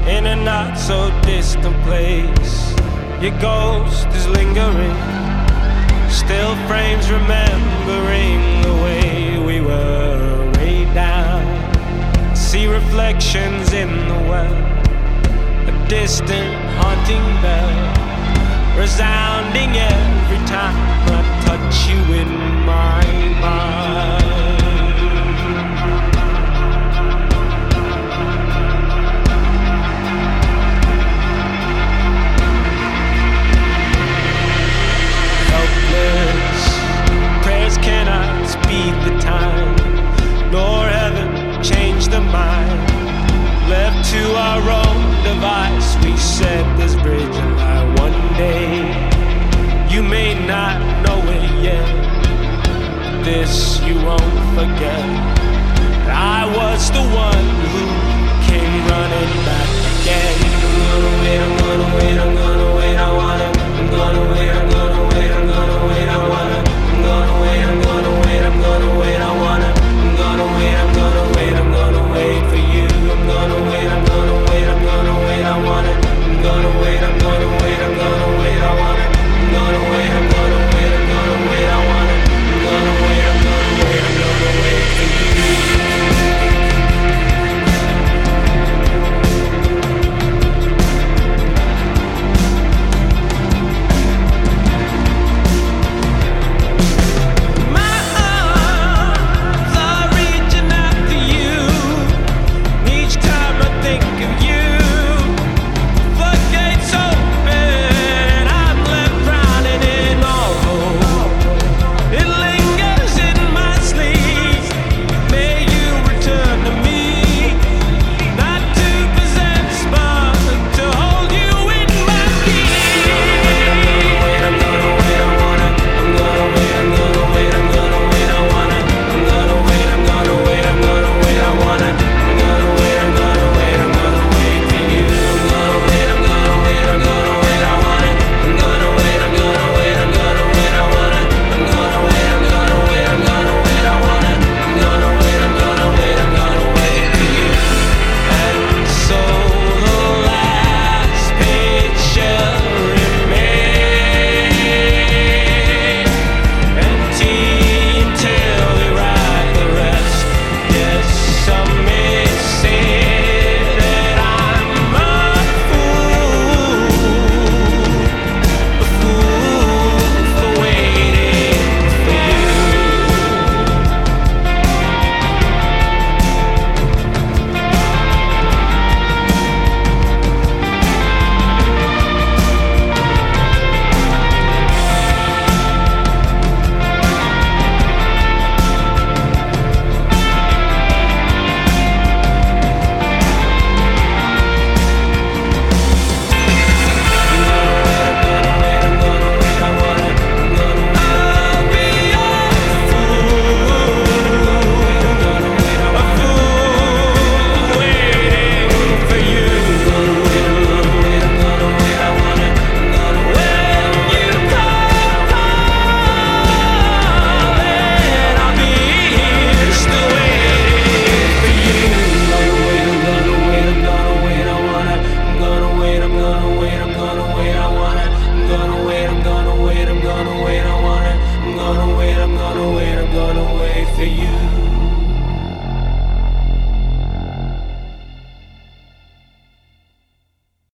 in a not so distant place. Your ghost is lingering, still frames remembering the way we were way down. See reflections in the well, a distant haunting bell, resounding every time I touch you in my mind. Prayers cannot speed the time, nor heaven change the mind. Left to our own device, we set this bridge alight. One day, you may not know it yet, but this you won't forget. I was the one who came running back again. I'm gonna wait, I'm gonna wait, I'm gonna wait, I wanna. I'm gonna wait, I'm gonna wait, I'm gonna wait, I wanna. I'm gonna wait, I'm gonna wait, I'm gonna wait, I wanna. I'm gonna wait, I'm gonna wait, I'm gonna wait for you. I'm gonna wait, I'm gonna wait, I'm gonna wait, I wanna. I'm gonna wait, I'm gonna wait, I'm gonna wait, I wanna. I'm gonna wait, I'm gonna wait, I'm gonna wait, I wanna. I'm gonna wait, I'm gonna wait, I'm gonna wait for you. I'm gonna wait for you.